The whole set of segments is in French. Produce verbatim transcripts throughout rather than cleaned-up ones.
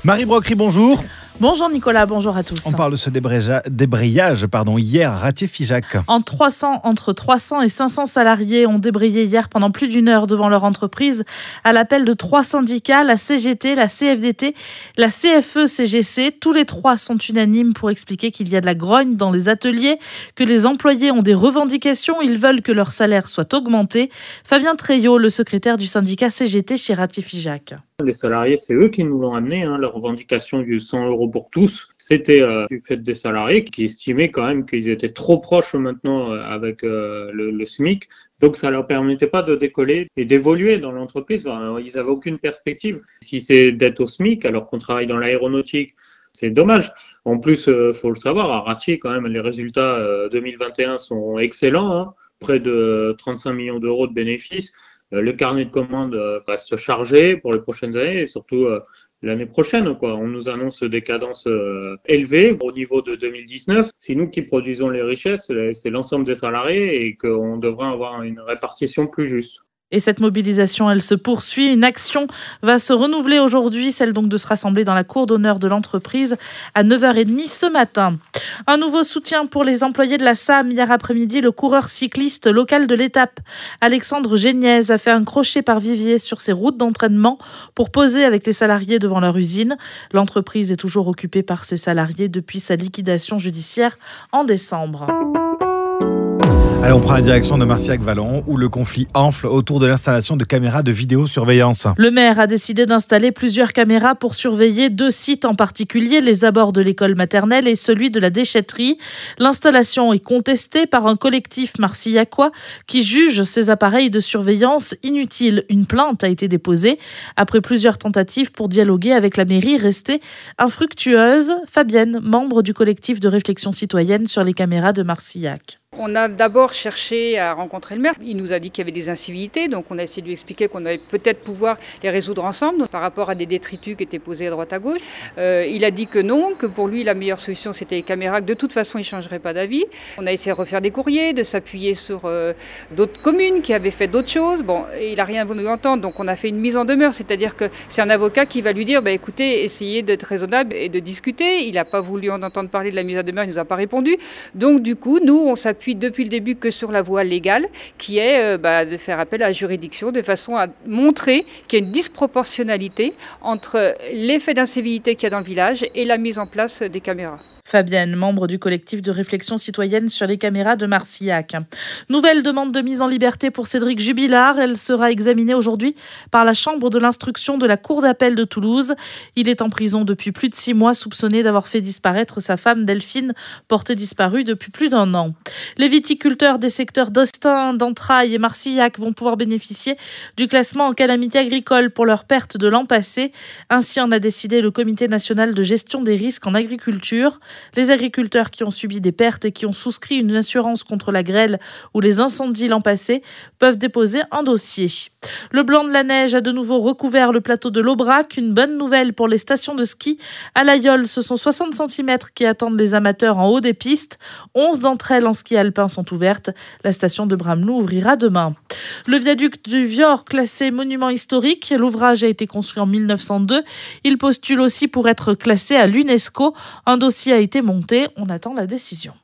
Marie Brocry, bonjour. Bonjour Nicolas, bonjour à tous. On parle de ce débrayage, débrayage pardon, hier à Ratier-Figeac. En trois cents, entre trois cents et cinq cents salariés ont débrayé hier pendant plus d'une heure devant leur entreprise à l'appel de trois syndicats, la C G T, la C F D T, la C F E C G C. Tous les trois sont unanimes pour expliquer qu'il y a de la grogne dans les ateliers, que les employés ont des revendications, ils veulent que leur salaire soit augmenté. Fabien Treillot, le secrétaire du syndicat C G T chez Ratier-Figeac. Les salariés, c'est eux qui nous l'ont amené, hein, leur revendication du cent euros pour tous. C'était euh, du fait des salariés qui estimaient quand même qu'ils étaient trop proches maintenant euh, avec euh, le, le SMIC. Donc ça leur permettait pas de décoller et d'évoluer dans l'entreprise. Enfin, ils avaient aucune perspective. Si c'est d'être au SMIC alors qu'on travaille dans l'aéronautique, c'est dommage. En plus, euh, faut le savoir, à Ratier, quand même, les résultats euh, deux mille vingt et un sont excellents, hein, près de trente-cinq millions d'euros de bénéfices. Le carnet de commandes reste chargé pour les prochaines années et surtout euh, l'année prochaine, quoi. On nous annonce des cadences euh, élevées au niveau de deux mille dix-neuf. C'est nous qui produisons les richesses, c'est l'ensemble des salariés et qu'on devrait avoir une répartition plus juste. Et cette mobilisation, elle se poursuit. Une action va se renouveler aujourd'hui, celle donc de se rassembler dans la cour d'honneur de l'entreprise à neuf heures trente ce matin. Un nouveau soutien pour les employés de la S A M. Hier après-midi, le coureur cycliste local de l'étape, Alexandre Géniez, a fait un crochet par Vivier sur ses routes d'entraînement pour poser avec les salariés devant leur usine. L'entreprise est toujours occupée par ses salariés depuis sa liquidation judiciaire en décembre. Allez, on prend la direction de Marcillac-Vallon où le conflit enfle autour de l'installation de caméras de vidéosurveillance. Le maire a décidé d'installer plusieurs caméras pour surveiller deux sites en particulier, les abords de l'école maternelle et celui de la déchetterie. L'installation est contestée par un collectif marcillacois qui juge ces appareils de surveillance inutiles. Une plainte a été déposée après plusieurs tentatives pour dialoguer avec la mairie restée infructueuse. Fabienne, membre du collectif de réflexion citoyenne sur les caméras de Marcillac. On a d'abord cherché à rencontrer le maire. Il nous a dit qu'il y avait des incivilités, donc on a essayé de lui expliquer qu'on allait peut-être pouvoir les résoudre ensemble par rapport à des détritus qui étaient posés à droite à gauche. Euh, il a dit que non, que pour lui la meilleure solution c'était les caméras, que de toute façon il ne changerait pas d'avis. On a essayé de refaire des courriers, de s'appuyer sur euh, d'autres communes qui avaient fait d'autres choses. Bon, il n'a rien voulu entendre, donc on a fait une mise en demeure, c'est-à-dire que c'est un avocat qui va lui dire bah, écoutez, essayez d'être raisonnable et de discuter. Il n'a pas voulu en entendre parler de la mise en demeure, il ne nous a pas répondu. Donc du coup, nous on s'appuie depuis le début que sur la voie légale, qui est euh, bah, de faire appel à la juridiction de façon à montrer qu'il y a une disproportionnalité entre l'effet d'incivilité qu'il y a dans le village et la mise en place des caméras. Fabienne, membre du collectif de réflexion citoyenne sur les caméras de Marcillac. Nouvelle demande de mise en liberté pour Cédric Jubilard. Elle sera examinée aujourd'hui par la chambre de l'instruction de la cour d'appel de Toulouse. Il est en prison depuis plus de six mois, soupçonné d'avoir fait disparaître sa femme Delphine, portée disparue depuis plus d'un an. Les viticulteurs des secteurs d'Estaing, d'Entrailles et Marcillac vont pouvoir bénéficier du classement en calamité agricole pour leur perte de l'an passé. Ainsi en a décidé le Comité national de gestion des risques en agriculture. Les agriculteurs qui ont subi des pertes et qui ont souscrit une assurance contre la grêle ou les incendies l'an passé peuvent déposer un dossier. Le blanc de la neige a de nouveau recouvert le plateau de l'Aubrac. Une bonne nouvelle pour les stations de ski. À l'Aïeul, ce sont soixante centimètres qui attendent les amateurs en haut des pistes. onze d'entre elles en ski alpin sont ouvertes. La station de Bramelou ouvrira demain. Le viaduc du Vior, classé monument historique. L'ouvrage a été construit en mille neuf cent deux. Il postule aussi pour être classé à l'UNESCO. Un dossier a été monté. On attend la décision.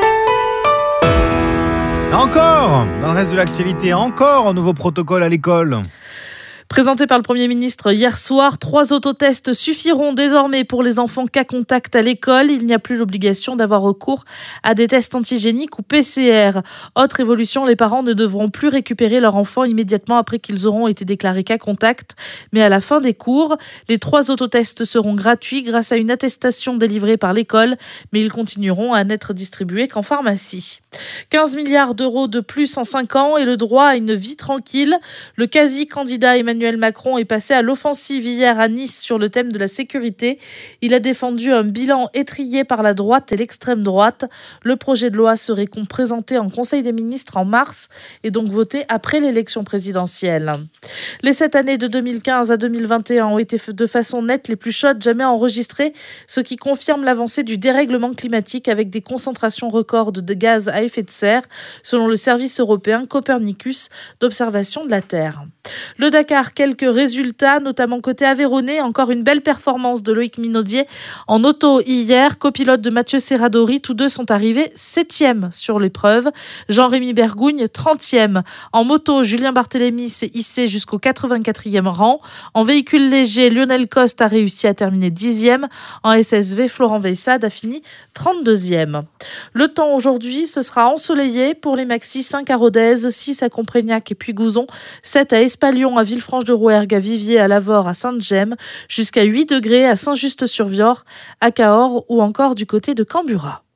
Encore, dans le reste de l'actualité, encore un nouveau protocole à l'école. Présenté par le Premier ministre hier soir, trois autotests suffiront désormais pour les enfants cas contact à l'école. Il n'y a plus l'obligation d'avoir recours à des tests antigéniques ou P C R. Autre évolution, les parents ne devront plus récupérer leur enfant immédiatement après qu'ils auront été déclarés cas contact. Mais à la fin des cours, les trois autotests seront gratuits grâce à une attestation délivrée par l'école, mais ils continueront à n'être distribués qu'en pharmacie. quinze milliards d'euros de plus en cinq ans et le droit à une vie tranquille. Le quasi-candidat Emmanuel Macron est passé à l'offensive hier à Nice sur le thème de la sécurité. Il a défendu un bilan étrillé par la droite et l'extrême droite. Le projet de loi serait présenté en Conseil des ministres en mars et donc voté après l'élection présidentielle. Les sept années de deux mille quinze à deux mille vingt et un ont été de façon nette les plus chaudes jamais enregistrées, ce qui confirme l'avancée du dérèglement climatique avec des concentrations records de gaz à effet de serre, selon le service européen Copernicus d'observation de la Terre. Le Dakar voir quelques résultats, notamment côté Aveyronais. Encore une belle performance de Loïc Minaudier en auto hier, copilote de Mathieu Serradori. Tous deux sont arrivés septième sur l'épreuve. Jean-Rémy Bergougne, trentième. En moto, Julien Barthélémy s'est hissé jusqu'au quatre-vingt-quatrième rang. En véhicule léger, Lionel Coste a réussi à terminer dixième. En S S V, Florent Veissade a fini trente-deuxième. Le temps aujourd'hui, ce sera ensoleillé pour les maxis, cinq à Rodez, six à Comprégnac et Puy-Gouzon, sept à Espalion, à Villefranche-de-Rouergue, à Viviers, à Lavore, à Sainte-Gemme, jusqu'à huit degrés à Saint-Just-sur-Vior, à Cahors ou encore du côté de Cambura.